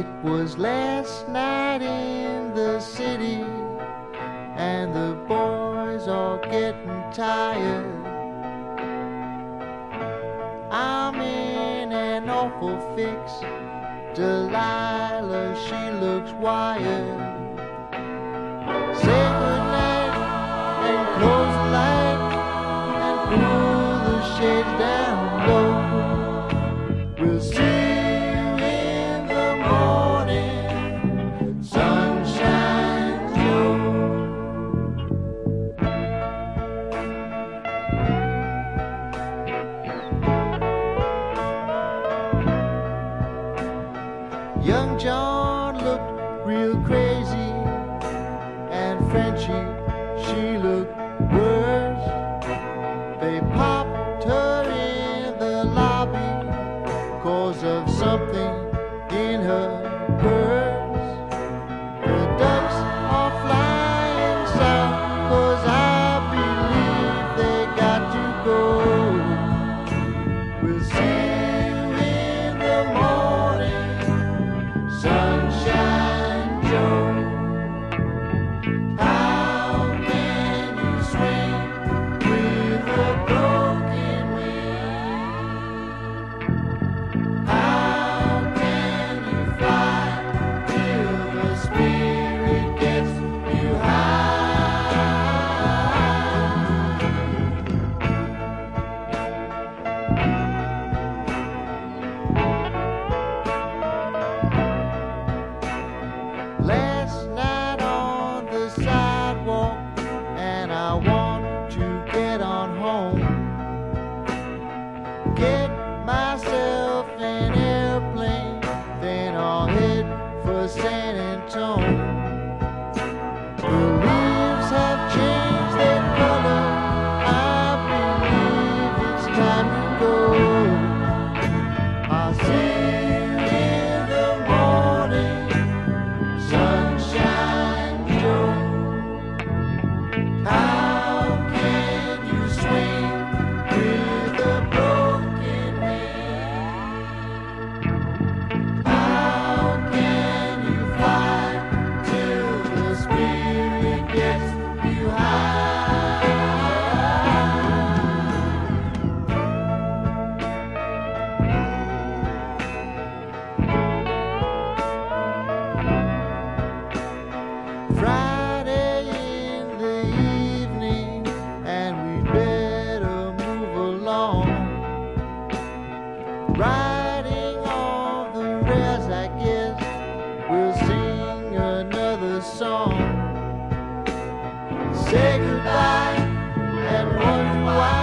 It was last night in the city, and the boys are getting tired. I'm in an awful fix. Delilah, she looks wired. Say goodnight and close the light and pull the shades down low. We'll see you in the morning, Sunshine Joe. Young John looked real crazy, and Frenchie, she looked worse. They popped her in the lobby 'cause of something in her purse. The ducks are flying south 'cause I believe they got to go. We'll see you in the morning, Sunshine Joe. How can you swing with a broken wing? How can you fly till the spirit gets you high? Last night on the sidewalk, and I want to get on home. Get myself an airplane, then I'll head for San Antonio. The leaves have changed their color. I believe it's time to go. I'll see you in the morning, Sunshine Joe. How can you swing with a broken wing? How can you fly till the spirit gets you high? Friday in the evening, and we'd better move along. Riding on the rails, I guess we'll sing another song. Say goodbye and wonder why